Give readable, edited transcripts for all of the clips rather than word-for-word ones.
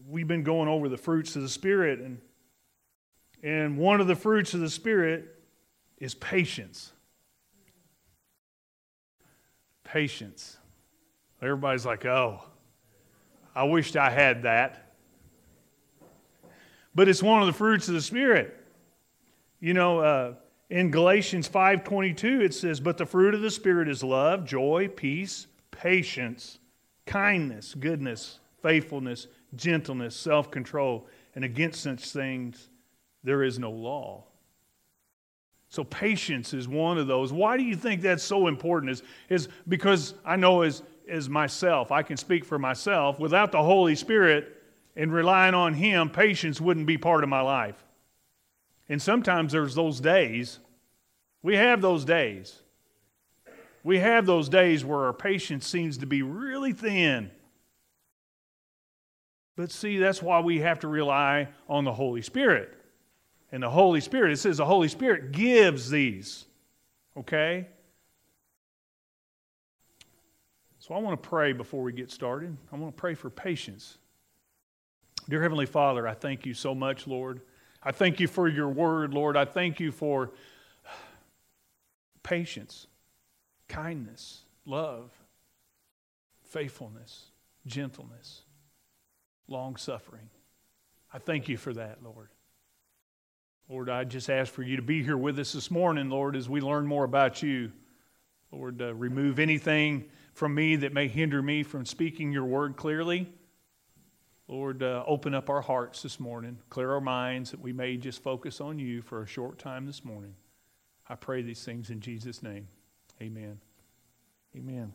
we've been going over the fruits of the Spirit, and one of the fruits of the Spirit is patience. Patience. Everybody's like, oh, I wished I had that. But it's one of the fruits of the Spirit. You know, in Galatians 5:22 it says, but the fruit of the Spirit is love, joy, peace, patience, kindness, goodness, faithfulness, gentleness, self-control, and against such things there is no law. So patience is one of those. Why do you think that's so important? Is because I know as myself, I can speak for myself, without the Holy Spirit and relying on Him, patience wouldn't be part of my life. And sometimes there's those days. We have those days. We have those days where our patience seems to be really thin. But see, that's why we have to rely on the Holy Spirit. And the Holy Spirit, it says the Holy Spirit gives these. Okay? So I want to pray before we get started. I want to pray for patience. Dear Heavenly Father, I thank you so much, Lord. I thank you for your word, Lord. I thank you for patience, kindness, love, faithfulness, gentleness, long-suffering. I thank you for that, Lord. Lord, I just ask for you to be here with us this morning, Lord, as we learn more about you. Lord, remove anything from me that may hinder me from speaking your word clearly. Lord, open up our hearts this morning, clear our minds that we may just focus on you for a short time this morning. I pray these things in Jesus' name. Amen. Amen.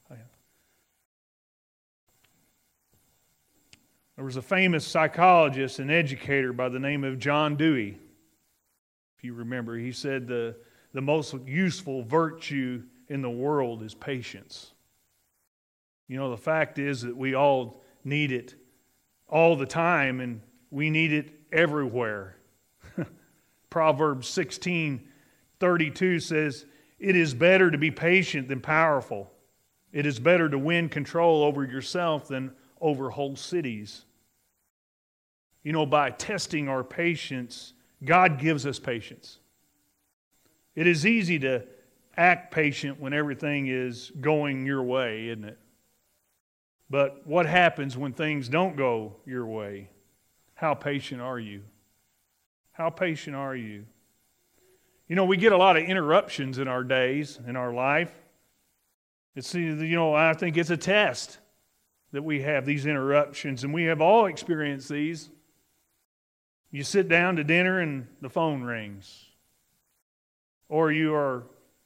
There was a famous psychologist and educator by the name of John Dewey. If you remember, he said the most useful virtue in the world is patience. You know, the fact is that we all need it all the time, and we need it everywhere. Proverbs 16:32 says, it is better to be patient than powerful. It is better to win control over yourself than over whole cities. You know, by testing our patience, God gives us patience. It is easy to act patient when everything is going your way, isn't it? But what happens when things don't go your way? How patient are you? How patient are you? You know, we get a lot of interruptions in our days, in our life. It's, you know, I think it's a test that we have these interruptions, and we have all experienced these. You sit down to dinner and the phone rings. Or you are,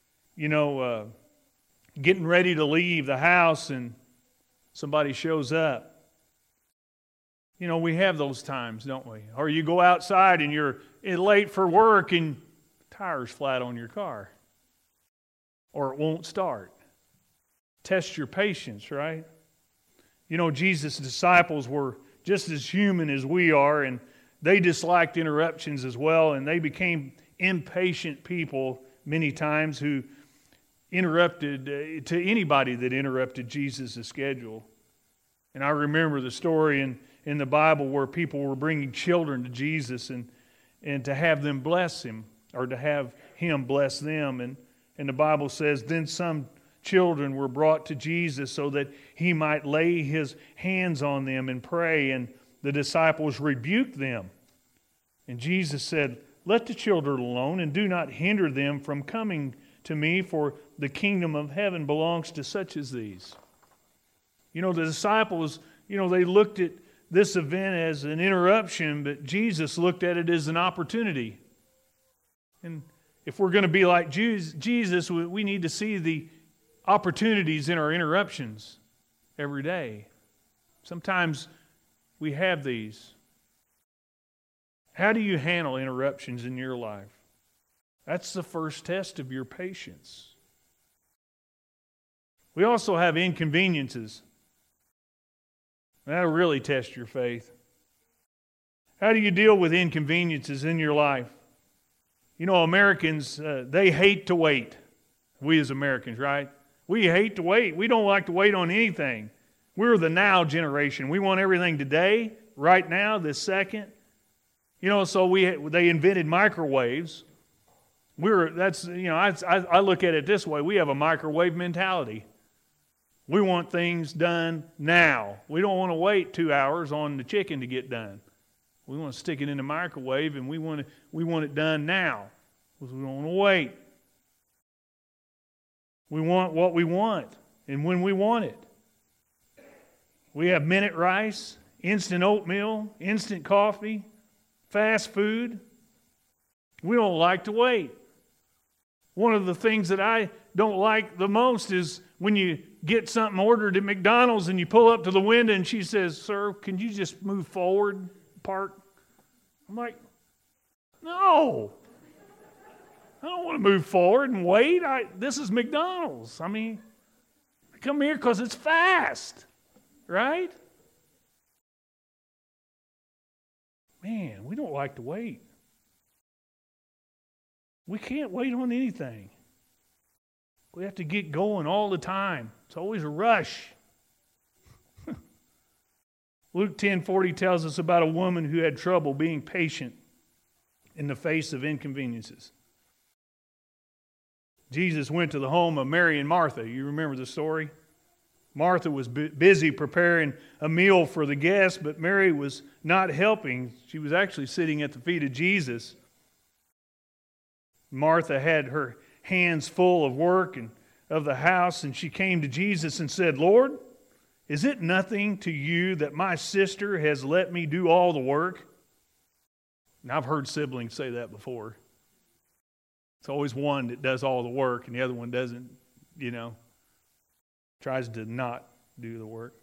getting ready to leave the house and somebody shows up. You know, we have those times, don't we? Or you go outside and you're late for work and the tire's flat on your car. Or it won't start. Test your patience, right? You know, Jesus' disciples were just as human as we are, and they disliked interruptions as well, and they became impatient people many times who interrupted to anybody that interrupted Jesus' schedule. And I remember the story in the Bible where people were bringing children to Jesus and to have them bless him, or to have him bless them. And the Bible says, then some children were brought to Jesus so that he might lay his hands on them and pray, and the disciples rebuked them. And Jesus said, let the children alone and do not hinder them from coming to me, for the kingdom of heaven belongs to such as these. You know, the disciples, they looked at this event as an interruption, but Jesus looked at it as an opportunity. And if we're going to be like Jesus, we need to see the opportunities in our interruptions every day. Sometimes we have these. How do you handle interruptions in your life? That's the first test of your patience. We also have inconveniences. That'll really test your faith. How do you deal with inconveniences in your life? You know, Americans, they hate to wait. We as Americans, right? We hate to wait. We don't like to wait on anything. We're the now generation. We want everything today, right now, this second. You know, so they invented microwaves. I look at it this way. We have a microwave mentality. We want things done now. We don't want to wait 2 hours on the chicken to get done. We want to stick it in the microwave, and we want it done now. Because we don't want to wait. We want what we want and when we want it. We have minute rice, instant oatmeal, instant coffee, fast food. We don't like to wait. One of the things that I don't like the most is when you get something ordered at McDonald's and you pull up to the window and she says, "Sir, can you just move forward, park?" I'm like, no. I don't want to move forward and wait. This is McDonald's. I mean, I come here because it's fast, right? Man, we don't like to wait. We can't wait on anything. We have to get going all the time. It's always a rush. Luke 10:40 tells us about a woman who had trouble being patient in the face of inconveniences. Jesus went to the home of Mary and Martha. You remember the story? Martha was busy preparing a meal for the guests, but Mary was not helping. She was actually sitting at the feet of Jesus. Martha had her hands full of work and of the house, and she came to Jesus and said, "Lord, is it nothing to you that my sister has let me do all the work?" And I've heard siblings say that before. It's always one that does all the work and the other one doesn't, tries to not do the work.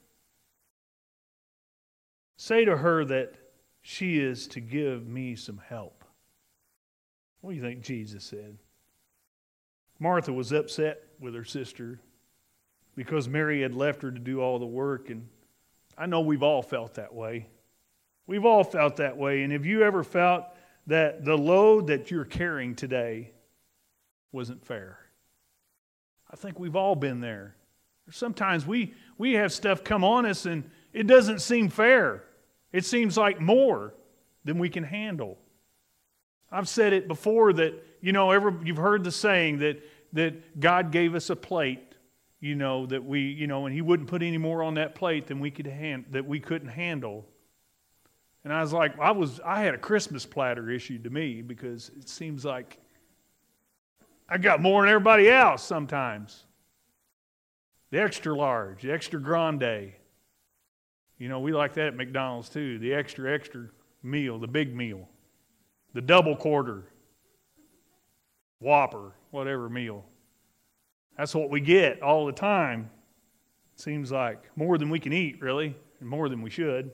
Say to her that she is to give me some help. What do you think Jesus said? Martha was upset with her sister because Mary had left her to do all the work, and I know we've all felt that way. We've all felt that way, and have you ever felt that the load that you're carrying today wasn't fair? I think we've all been there. Sometimes we have stuff come on us and it doesn't seem fair. It seems like more than we can handle. I've said it before that, you've heard the saying that God gave us a plate, that we, and He wouldn't put any more on that plate than we couldn't handle. And I was like, I had a Christmas platter issued to me because it seems like I got more than everybody else sometimes. The extra large, the extra grande. We like that at McDonald's too. The extra meal, the big meal. The double quarter. Whopper, whatever meal. That's what we get all the time. It seems like more than we can eat, really, and more than we should.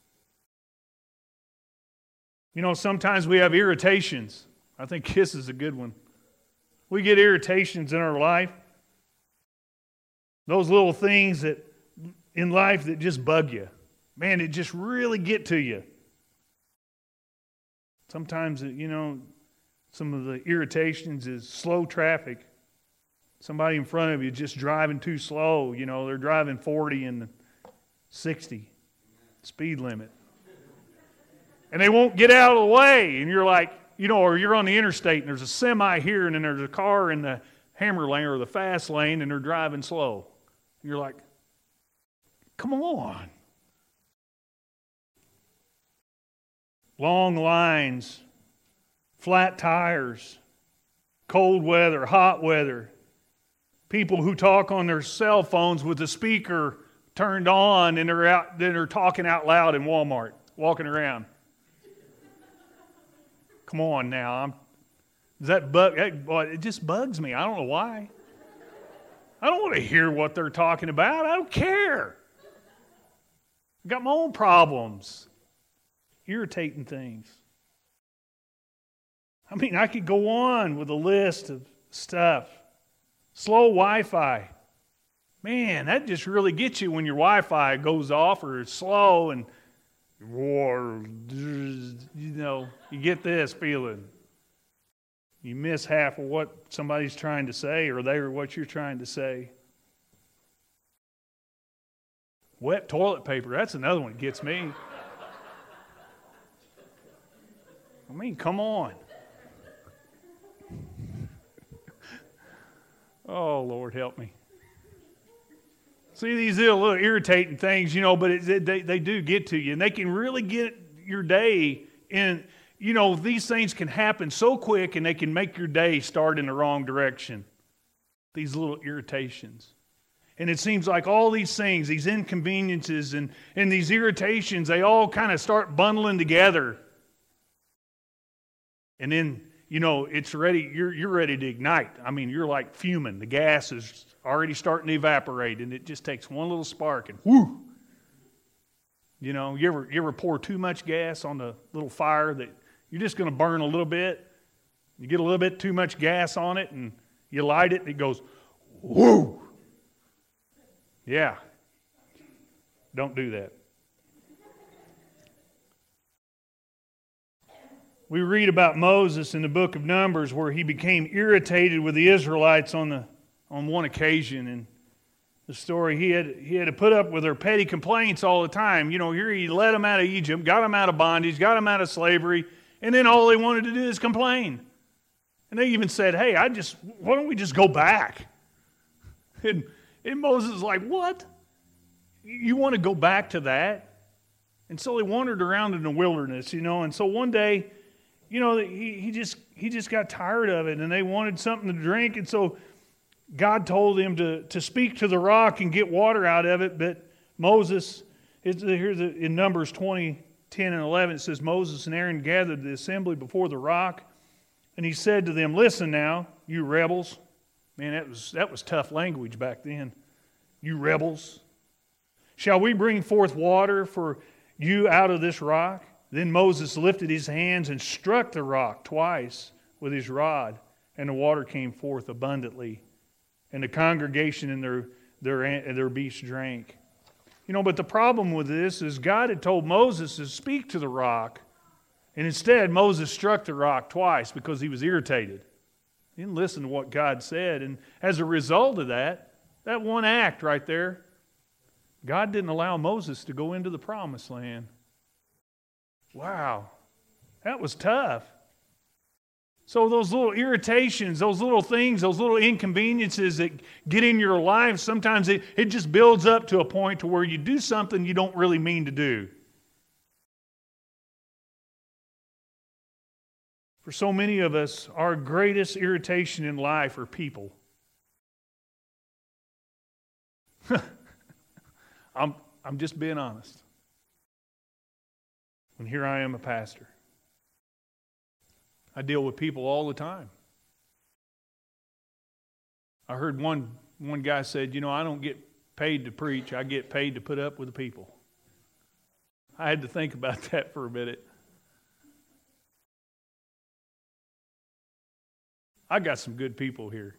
Sometimes we have irritations. I think this is a good one. We get irritations in our life. Those little things that in life that just bug you. Man, it just really get to you. Sometimes, some of the irritations is slow traffic. Somebody in front of you just driving too slow. They're driving 40 and 60 speed limit. And they won't get out of the way. And you're like, or you're on the interstate and there's a semi here and then there's a car in the hammer lane or the fast lane and they're driving slow. You're like, come on. Long lines, flat tires, cold weather, hot weather. People who talk on their cell phones with the speaker turned on and they're talking out loud in Walmart, walking around. Come on now. It just bugs me. I don't know why. I don't want to hear what they're talking about. I don't care. I've got my own problems. Irritating things. I could go on with a list of stuff. Slow Wi-Fi. Man, that just really gets you when your Wi-Fi goes off or it's slow and you get this feeling. You miss half of what somebody's trying to say or what you're trying to say. Wet toilet paper, that's another one that gets me. I mean, come on. Oh, Lord, help me. See, these little irritating things, but they do get to you. And they can really get your day in, these things can happen so quick and they can make your day start in the wrong direction. These little irritations. And it seems like all these things, these inconveniences and these irritations, they all kind of start bundling together. And then, it's ready, you're ready to ignite. I mean, you're like fuming. The gas is already starting to evaporate, and it just takes one little spark and whoo! You ever pour too much gas on the little fire that you're just going to burn a little bit? You get a little bit too much gas on it, and you light it, and it goes, whoo! Yeah. Don't do that. We read about Moses in the book of Numbers where he became irritated with the Israelites on one occasion. And the story, he had to put up with their petty complaints all the time. Here he led them out of Egypt, got them out of bondage, got them out of slavery, and then all they wanted to do is complain. And they even said, hey, why don't we just go back? And Moses is like, what? You want to go back to that? And so they wandered around in the wilderness, and so one day, he just got tired of it, and they wanted something to drink, and so God told him to speak to the rock and get water out of it. But Moses, in Numbers 20, 10 and 11, it says, Moses and Aaron gathered the assembly before the rock, and he said to them, listen now, you rebels. Man, that was tough language back then. You rebels. Shall we bring forth water for you out of this rock? Then Moses lifted his hands and struck the rock twice with his rod, and the water came forth abundantly. And the congregation and their beasts drank. But the problem with this is God had told Moses to speak to the rock, and instead Moses struck the rock twice because he was irritated. He didn't listen to what God said, and as a result of that one act right there, God didn't allow Moses to go into the promised land. Wow, that was tough. So those little irritations, those little things, those little inconveniences that get in your life, sometimes it just builds up to a point to where you do something you don't really mean to do. For so many of us, our greatest irritation in life are people. I'm just being honest. And here I am, a pastor. I deal with people all the time. I heard one guy said, I don't get paid to preach, I get paid to put up with the people. I had to think about that for a minute. I got some good people here.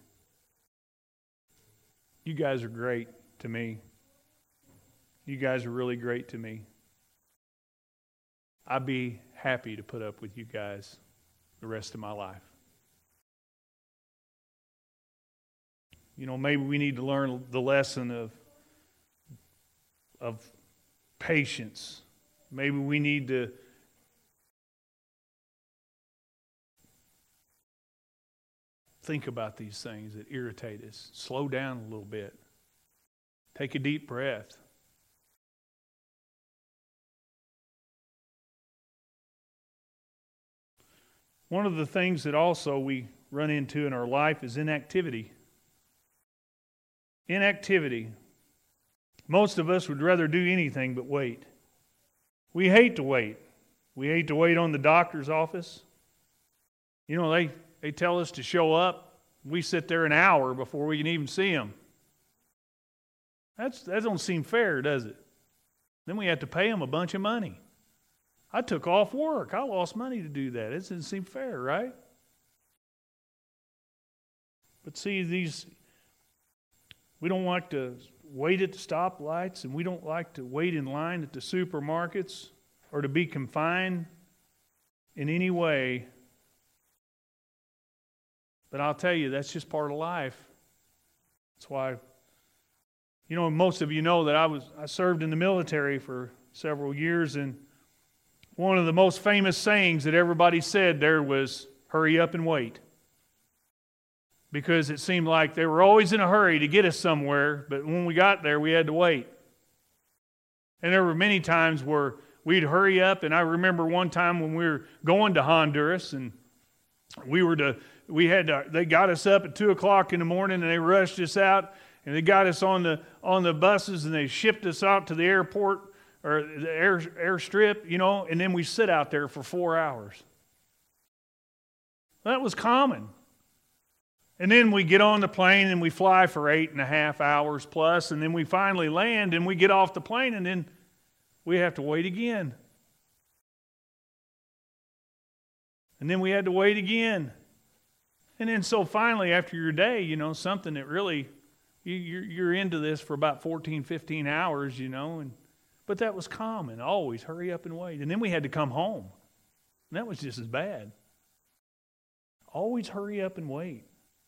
You guys are great to me. You guys are really great to me. I'd be happy to put up with you guys the rest of my life. Maybe we need to learn the lesson of patience. Maybe we need to think about these things that irritate us. Slow down a little bit. Take a deep breath. One of the things that also we run into in our life is inactivity. Inactivity. Most of us would rather do anything but wait. We hate to wait. We hate to wait on the doctor's office. They tell us to show up. We sit there an hour before we can even see them. That don't seem fair, does it? Then we have to pay them a bunch of money. I took off work. I lost money to do that. It doesn't seem fair, right? But see, we don't like to wait at the stoplights, and we don't like to wait in line at the supermarkets or to be confined in any way. But I'll tell you, that's just part of life. That's why, most of you know that I served in the military for several years, and One of the most famous sayings that everybody said there was, hurry up and wait. Because it seemed like they were always in a hurry to get us somewhere, but when we got there, we had to wait. And there were many times where we'd hurry up, and I remember one time when we were going to Honduras, and they got us up at 2 o'clock in the morning, and they rushed us out, and they got us on the buses, and they shipped us out to the airport, or the airstrip, and then we sit out there for 4 hours. That was common. And then we get on the plane and we fly for 8.5 hours plus, and then we finally land and we get off the plane, and then we have to wait again. And then we had to wait again. And then so finally after your day, something that really, you're into this for about 14, 15 hours, but that was common. Always hurry up and wait. And then we had to come home. And that was just as bad. Always hurry up and wait.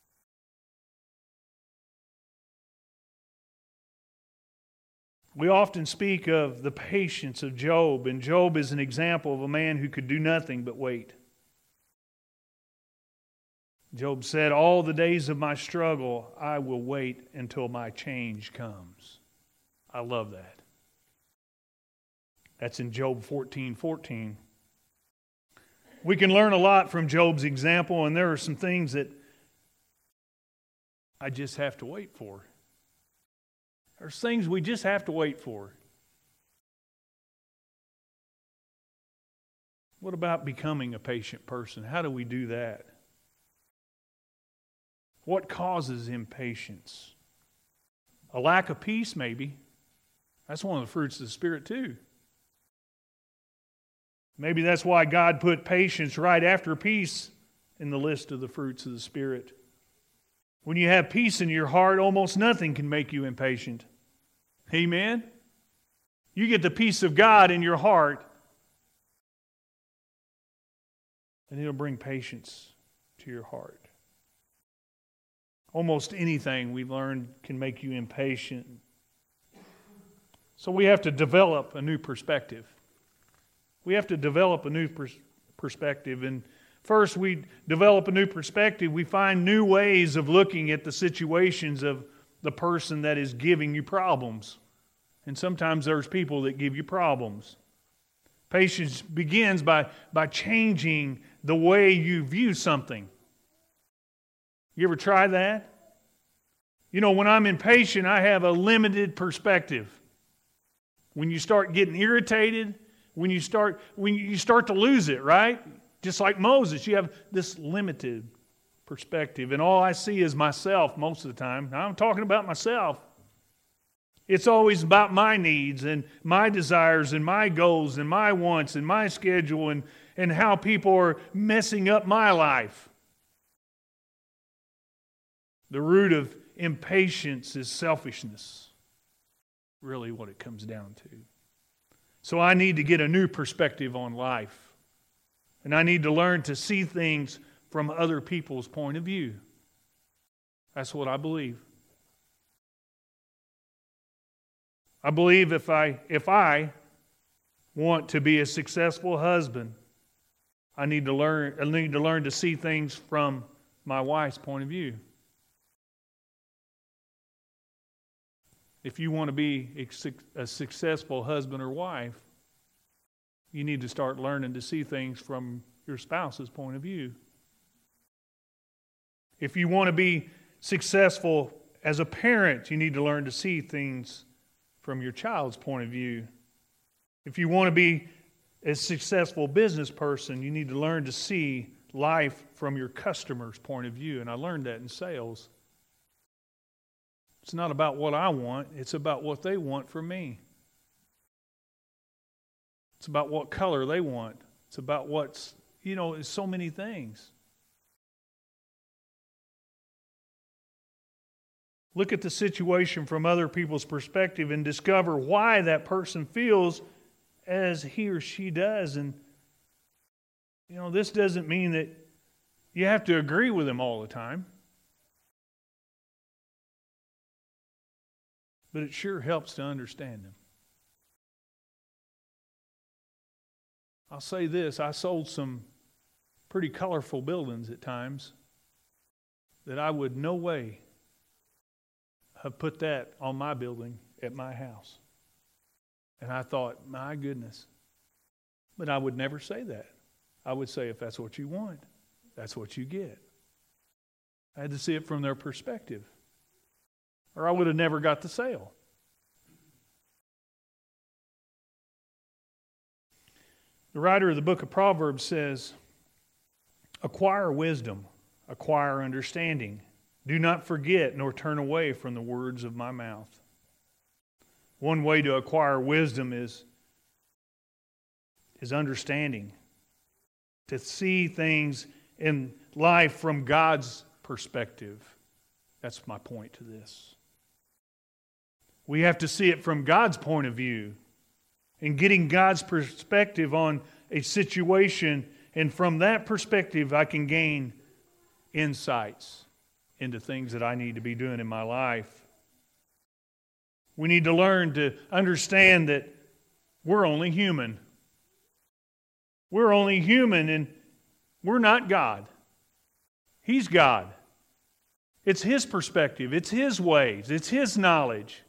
We often speak of the patience of Job, and Job is an example of a man who could do nothing but wait. Job said, all the days of my struggle, I will wait until my change comes. I love that. That's in Job 14:14. We can learn a lot from Job's example, and there are some things that I just have to wait for. There's things we just have to wait for. What about becoming a patient person? How do we do that? What causes impatience? A lack of peace, maybe. That's one of the fruits of the Spirit, too. Maybe that's why God put patience right after peace in the list of the fruits of the Spirit. When you have peace in your heart, almost nothing can make you impatient. Amen? You get the peace of God in your heart, and it'll bring patience to your heart. Almost anything we've learned can make you impatient. So we have to develop a new perspective. We have to develop a new perspective. And first we develop a new perspective. We find new ways of looking at the situations of the person that is giving you problems. And sometimes there's people that give you problems. Patience begins by changing the way you view something. You ever try that? When I'm impatient, I have a limited perspective. When you start getting irritated, when you start to lose it, right? Just like Moses, you have this limited perspective, and all I see is myself most of the time. Now, I'm talking about myself. It's always about my needs and my desires and my goals and my wants and my schedule and how people are messing up my life. The root of impatience is selfishness. Really what it comes down to. So I need to get a new perspective on life. And I need to learn to see things from other people's point of view. That's what I believe. I believe if I want to be a successful husband, I need to learn to see things from my wife's point of view. If you want to be a successful husband or wife, you need to start learning to see things from your spouse's point of view. If you want to be successful as a parent, you need to learn to see things from your child's point of view. If you want to be a successful business person, you need to learn to see life from your customer's point of view. And I learned that in sales. It's not about what I want. It's about what they want from me. It's about what color they want. It's about what's, it's so many things. Look at the situation from other people's perspective and discover why that person feels as he or she does. And, this doesn't mean that you have to agree with them all the time. But it sure helps to understand them. I'll say this, I sold some pretty colorful buildings at times that I would no way have put that on my building at my house. And I thought, my goodness. But I would never say that. I would say, if that's what you want, that's what you get. I had to see it from their perspective, or I would have never got the sale. The writer of the book of Proverbs says, acquire wisdom, acquire understanding. Do not forget nor turn away from the words of my mouth. One way to acquire wisdom is understanding. To see things in life from God's perspective. That's my point to this. We have to see it from God's point of view. And getting God's perspective on a situation, and from that perspective I can gain insights into things that I need to be doing in my life. We need to learn to understand that we're only human. We're only human, and we're not God. He's God. It's His perspective. It's His ways. It's His knowledge.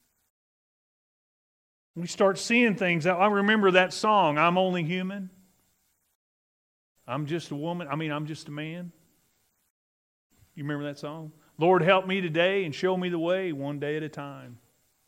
We start seeing things. I remember that song, I'm only human. I'm just a woman. I'm just a man. You remember that song? Lord, help me today and show me the way one day at a time.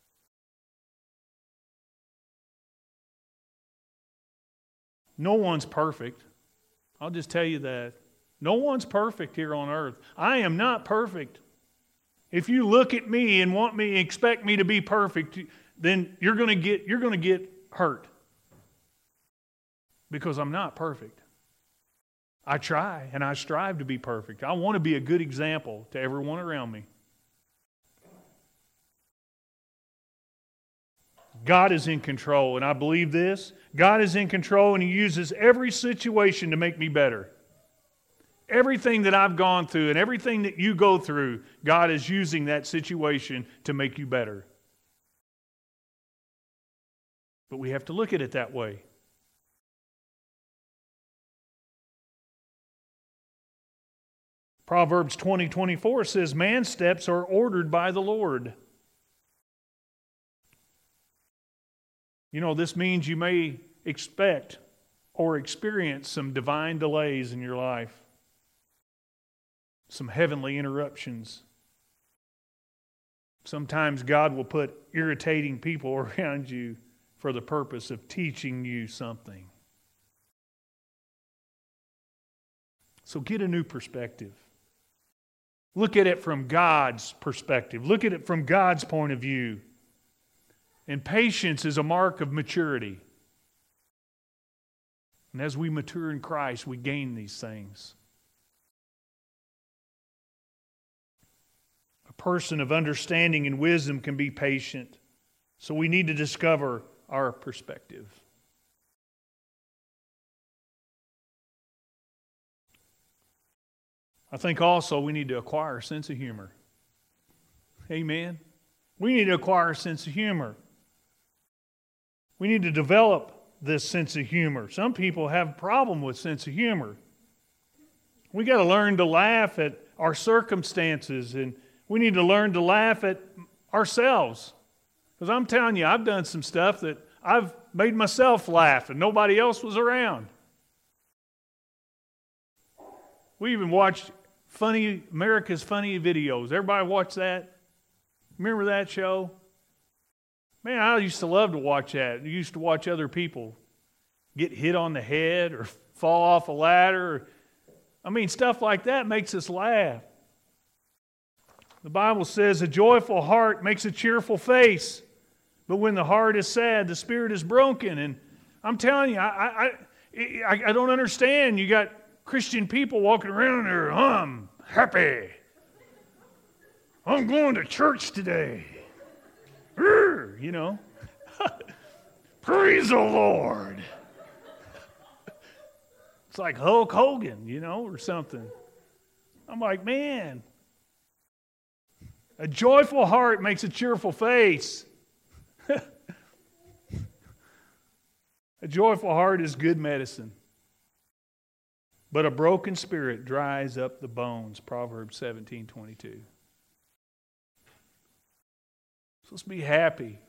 No one's perfect. I'll just tell you that. No one's perfect here on earth. I am not perfect. If you look at me and expect me to be perfect, then you're going to get hurt. Because I'm not perfect. I try and I strive to be perfect. I want to be a good example to everyone around me. God is in control, and I believe this. God is in control, and He uses every situation to make me better. Everything that I've gone through and everything that you go through, God is using that situation to make you better. But we have to look at it that way. Proverbs 20:24 says, man's steps are ordered by the Lord. You know, this means you may expect or experience some divine delays in your life. Some heavenly interruptions. Sometimes God will put irritating people around you for the purpose of teaching you something. So get a new perspective. Look at it from God's perspective. Look at it from God's point of view. And patience is a mark of maturity. And as we mature in Christ, we gain these things. A person of understanding and wisdom can be patient. So we need to discover our perspective. I think also we need to acquire a sense of humor. Amen? We need to acquire a sense of humor. We need to develop this sense of humor. Some people have a problem with sense of humor. We got to learn to laugh at our circumstances, and we need to learn to laugh at ourselves. Because I'm telling you, I've done some stuff that I've made myself laugh and nobody else was around. We even watched America's Funny Videos. Everybody watch that? Remember that show? Man, I used to love to watch that. I used to watch other people get hit on the head or fall off a ladder. Stuff like that makes us laugh. The Bible says a joyful heart makes a cheerful face. But when the heart is sad, the spirit is broken. And I'm telling you, I don't understand. You got Christian people walking around there, I'm happy. I'm going to church today. You know. Praise the Lord. It's like Hulk Hogan, or something. I'm like, man, a joyful heart makes a cheerful face. A joyful heart is good medicine, but a broken spirit dries up the bones. Proverbs 17:22. So let's be happy.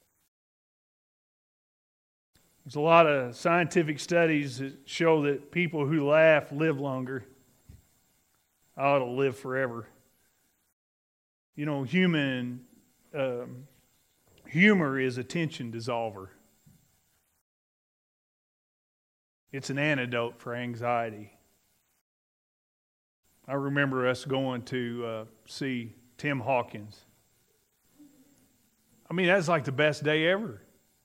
There's a lot of scientific studies that show that people who laugh live longer. I ought to live forever. You know, humor is a tension dissolver. It's an antidote for anxiety. I remember us going to see Tim Hawkins. I mean, that's like the best day ever.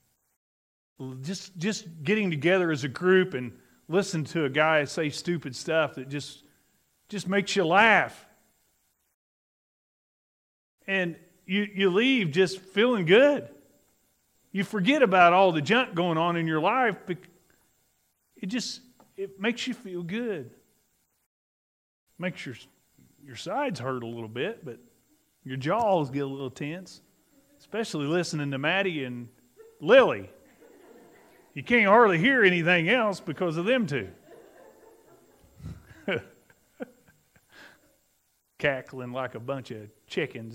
Just getting together as a group and listening to a guy say stupid stuff that just makes you laugh. And you leave just feeling good. You forget about all the junk going on in your life. It makes you feel good. Makes your sides hurt a little bit, but your jaws get a little tense. Especially listening to Maddie and Lily. You can't hardly hear anything else because of them two. Cackling like a bunch of chickens.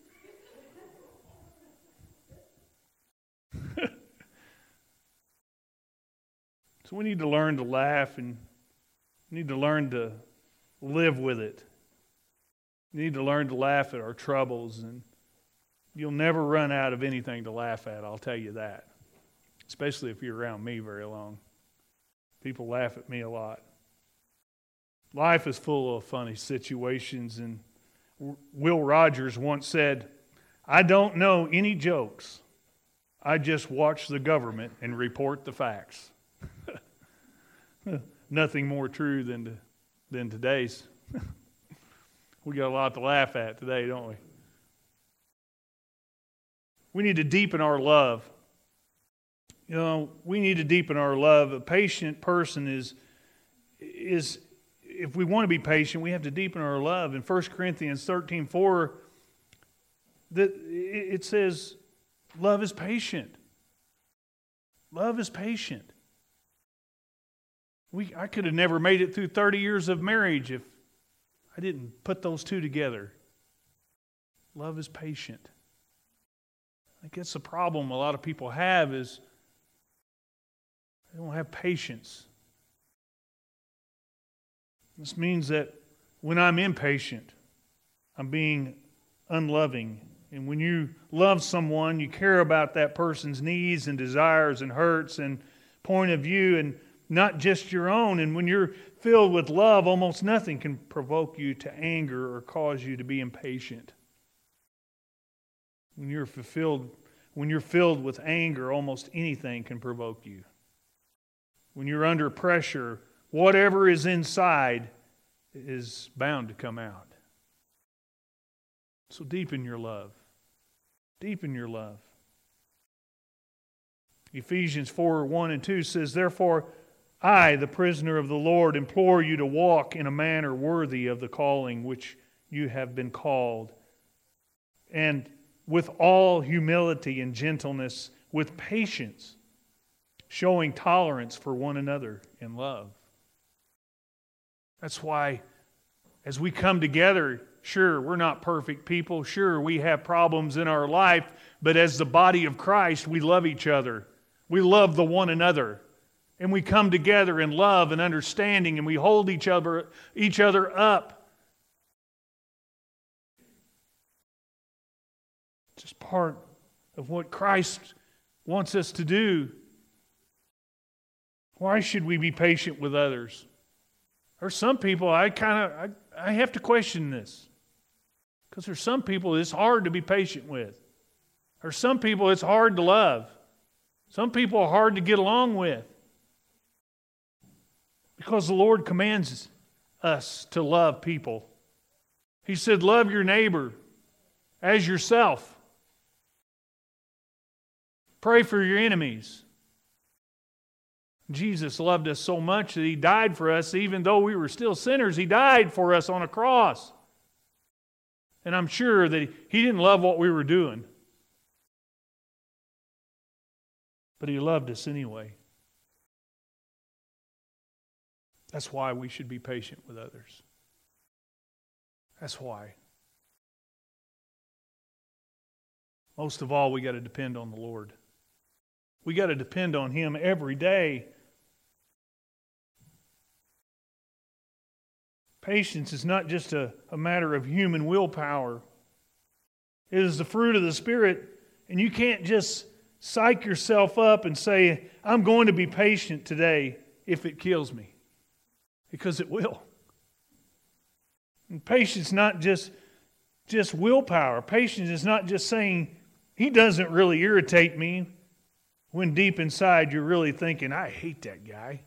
So we need to learn to laugh, and we need to learn to live with it. We need to learn to laugh at our troubles, and you'll never run out of anything to laugh at, I'll tell you that. Especially if you're around me very long. People laugh at me a lot. Life is full of funny situations, and Will Rogers once said, "I don't know any jokes. I just watch the government and report the facts." Nothing more true than today's. We got a lot to laugh at today, don't we? We need to deepen our love. You know, we need to deepen our love. A patient person is if we want to be patient, we have to deepen our love. In 1 Corinthians 13:4, it says, love is patient. Love is patient. I could have never made it through 30 years of marriage if I didn't put those two together. Love is patient. I think that's the problem a lot of people have is they don't have patience. This means that when I'm impatient, I'm being unloving. And when you love someone, you care about that person's needs and desires and hurts and point of view and not just your own. And when you're filled with love, almost nothing can provoke you to anger or cause you to be impatient. When you're filled with anger, almost anything can provoke you. When you're under pressure, whatever is inside is bound to come out. So deepen your love. Deepen your love. Ephesians 4:1-2 says, "Therefore, I, the prisoner of the Lord, implore you to walk in a manner worthy of the calling which you have been called, and with all humility and gentleness, with patience, showing tolerance for one another in love." That's why, as we come together, sure, we're not perfect people. Sure, we have problems in our life, but as the body of Christ, we love each other. We love the one another. And we come together in love and understanding, and we hold each other up. It's just part of what Christ wants us to do. Why should we be patient with others? There's some people I have to question this. Because there's some people it's hard to be patient with. There's some people it's hard to love. Some people are hard to get along with. Because the Lord commands us to love people. He said, love your neighbor as yourself. Pray for your enemies. Jesus loved us so much that He died for us. Even though we were still sinners, He died for us on a cross. And I'm sure that He didn't love what we were doing. But He loved us anyway. That's why we should be patient with others. That's why. Most of all, we got to depend on the Lord. We got to depend on Him every day. Patience is not just a matter of human willpower. It is the fruit of the Spirit, and you can't just psych yourself up and say, I'm going to be patient today if it kills me. Because it will. And patience is not just willpower. Patience is not just saying, He doesn't really irritate me, when deep inside you're really thinking, I hate that guy.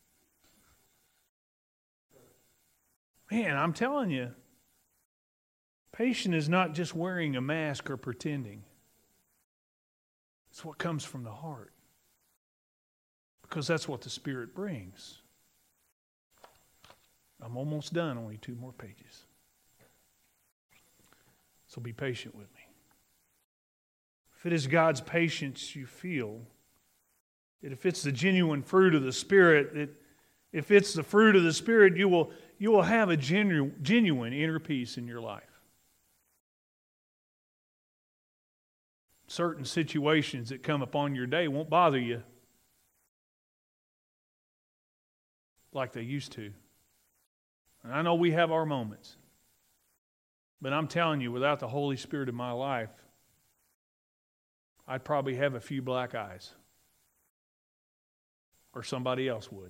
Man, I'm telling you, patience is not just wearing a mask or pretending. It's what comes from the heart. Because that's what the Spirit brings. I'm almost done, only 2 more pages. So be patient with me. If it is God's patience you feel, if it's the genuine fruit of the Spirit, if it's the fruit of the Spirit, you will have a genuine inner peace in your life. Certain situations that come upon your day won't bother you like they used to. And I know we have our moments. But I'm telling you, without the Holy Spirit in my life, I'd probably have a few black eyes. Or somebody else would.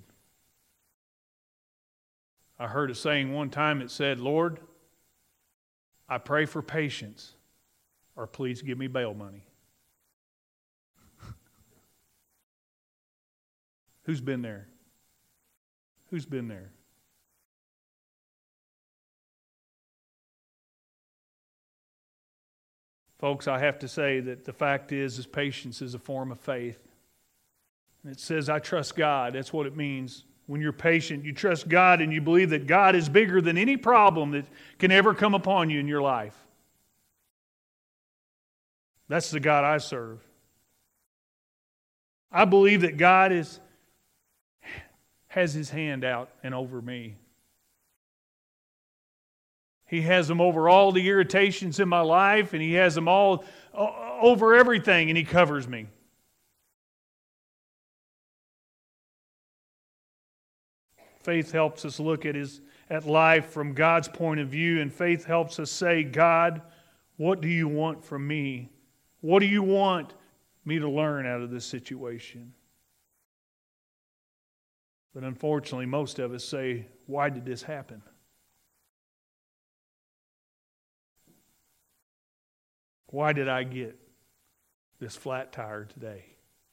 I heard a saying one time that said, Lord, I pray for patience, or please give me bail money. Who's been there? Who's been there? Folks, I have to say that the fact is patience is a form of faith. And it says, I trust God. That's what it means. When you're patient, you trust God and you believe that God is bigger than any problem that can ever come upon you in your life. That's the God I serve. I believe that God has His hand out and over me. He has them over all the irritations in my life, and He has them all over everything, and He covers me. Faith helps us look at life from God's point of view, and faith helps us say, God, what do you want from me? What do you want me to learn out of this situation? But unfortunately, most of us say, why did this happen? Why did I get this flat tire today?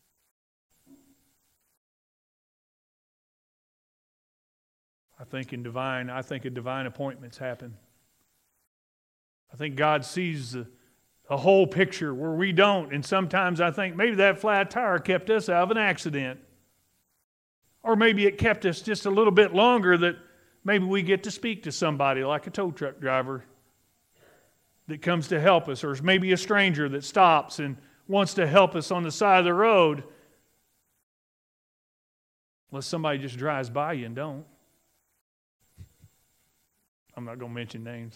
I think divine appointments happen. I think God sees the whole picture where we don't. And sometimes I think maybe that flat tire kept us out of an accident. Or maybe it kept us just a little bit longer that maybe we get to speak to somebody like a tow truck driver that comes to help us. Or maybe a stranger that stops and wants to help us on the side of the road. Unless somebody just drives by you and don't. I'm not going to mention names.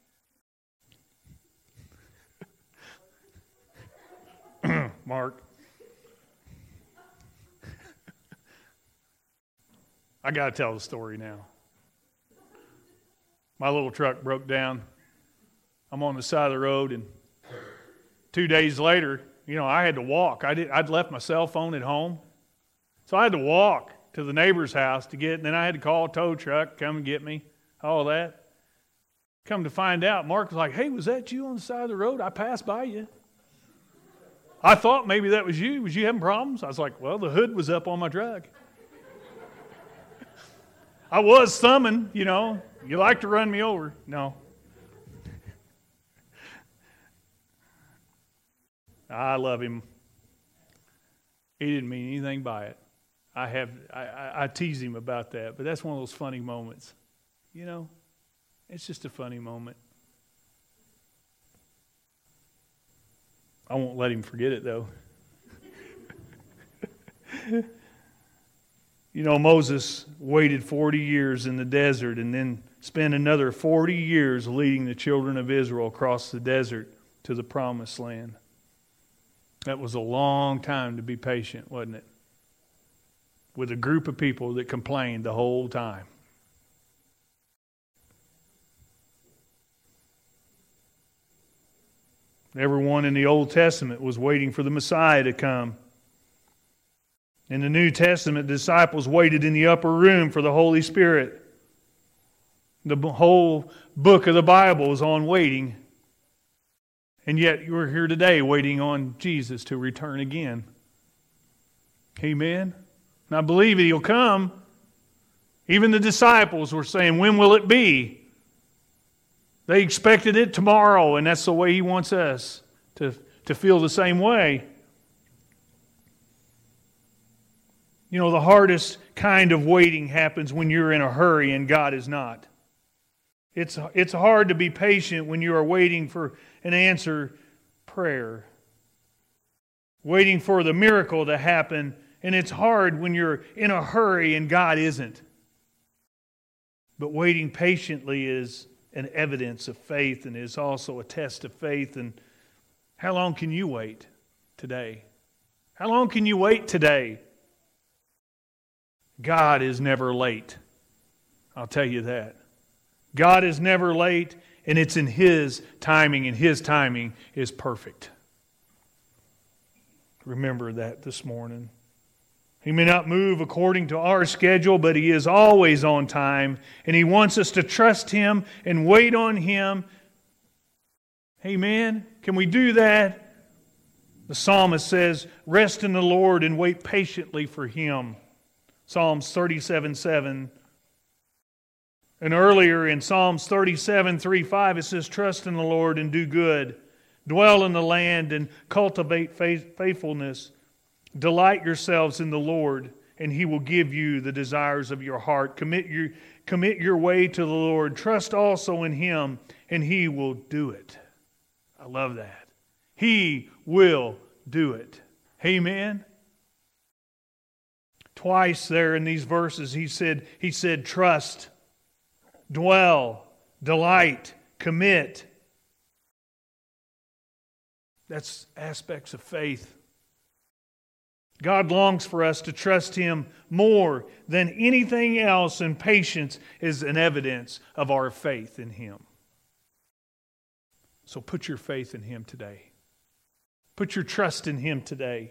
Mark. I got to tell the story now. My little truck broke down. I'm on the side of the road, and 2 days later, I had to walk. I'd left my cell phone at home, so I had to walk to the neighbor's house to get it, and then I had to call a tow truck, come and get me, all that. Come to find out, Mark was like, hey, was that you on the side of the road? I passed by you. I thought maybe that was you. Was you having problems? I was like, well, the hood was up on my truck. I was thumbing, You like to run me over. No. I love him. He didn't mean anything by it. I tease him about that, but that's one of those funny moments. It's just a funny moment. I won't let him forget it, though. You know, Moses waited 40 years in the desert and then spent another 40 years leading the children of Israel across the desert to the promised land. That was a long time to be patient, wasn't it? With a group of people that complained the whole time. Everyone in the Old Testament was waiting for the Messiah to come. In the New Testament, the disciples waited in the upper room for the Holy Spirit. The whole book of the Bible is on waiting. And yet you're here today waiting on Jesus to return again. Amen? And I believe He'll come. Even the disciples were saying, when will it be? They expected it tomorrow, and that's the way He wants us to feel the same way. You know, the hardest kind of waiting happens when you're in a hurry and God is not. It's hard to be patient when you are waiting for an answer prayer. Waiting for the miracle to happen. And it's hard when you're in a hurry and God isn't. But waiting patiently is an evidence of faith and is also a test of faith. And how long can you wait today? How long can you wait today? God is never late. I'll tell you that. God is never late, and it's in His timing, and His timing is perfect. Remember that this morning. He may not move according to our schedule, but He is always on time, and He wants us to trust Him and wait on Him. Amen? Can we do that? The psalmist says, rest in the Lord and wait patiently for Him. Psalms 37:7. And earlier in Psalms 37:3-5, it says, trust in the Lord and do good. Dwell in the land and cultivate faithfulness. Delight yourselves in the Lord, and He will give you the desires of your heart. Commit your way to the Lord. Trust also in Him, and He will do it. I love that. He will do it. Amen. Twice there in these verses, he said trust, dwell, delight, commit. That's aspects of faith. God longs for us to trust Him more than anything else, and patience is an evidence of our faith in Him. So put your faith in Him today. Put your trust in Him today.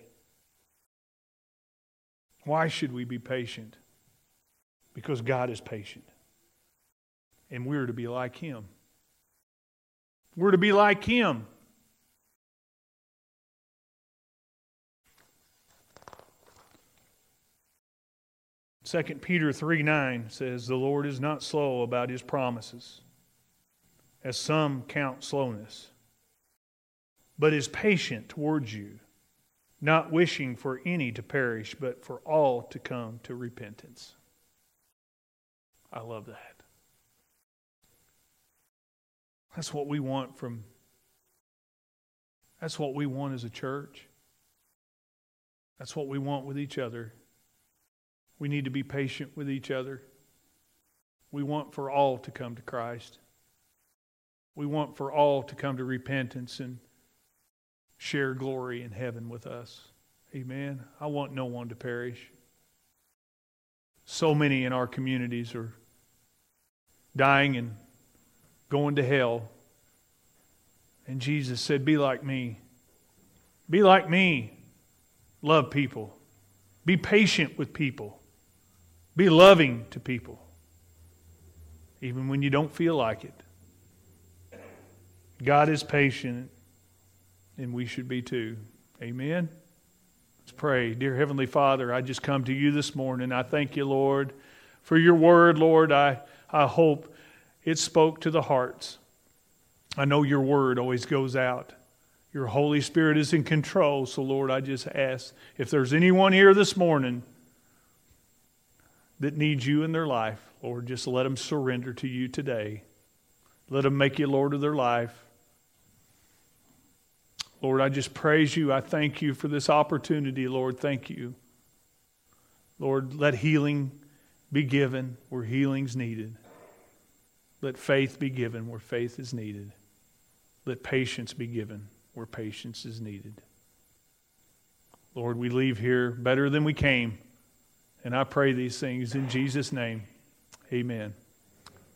Why should we be patient? Because God is patient. And we're to be like Him. We're to be like Him. Second Peter 3:9 says, the Lord is not slow about His promises, as some count slowness, but is patient towards you, not wishing for any to perish, but for all to come to repentance. I love that. That's what we want that's what we want as a church. That's what we want with each other. We need to be patient with each other. We want for all to come to Christ. We want for all to come to repentance and share glory in heaven with us. Amen. I want no one to perish. So many in our communities are dying and going to hell. And Jesus said, be like me. Be like me. Love people. Be patient with people. Be loving to people. Even when you don't feel like it. God is patient, and we should be too. Amen? Let's pray. Dear Heavenly Father, I just come to you this morning. I thank you, Lord, for your word, Lord. I hope it spoke to the hearts. I know your word always goes out. Your Holy Spirit is in control. So, Lord, I just ask if there's anyone here this morning that needs you in their life, Lord, just let them surrender to you today. Let them make you Lord of their life. Lord, I just praise you. I thank you for this opportunity, Lord. Thank you. Lord, let healing be given where healing's needed. Let faith be given where faith is needed. Let patience be given where patience is needed. Lord, we leave here better than we came. And I pray these things in Jesus' name. Amen.